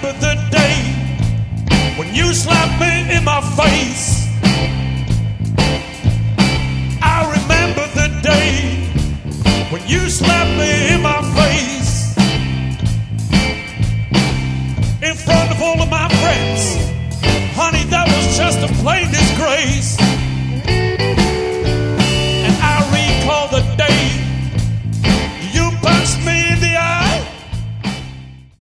remember the day when you slapped me in my face. I remember the day when you slapped me in my face. In front of all of my friends, honey, that was just a plain disgrace.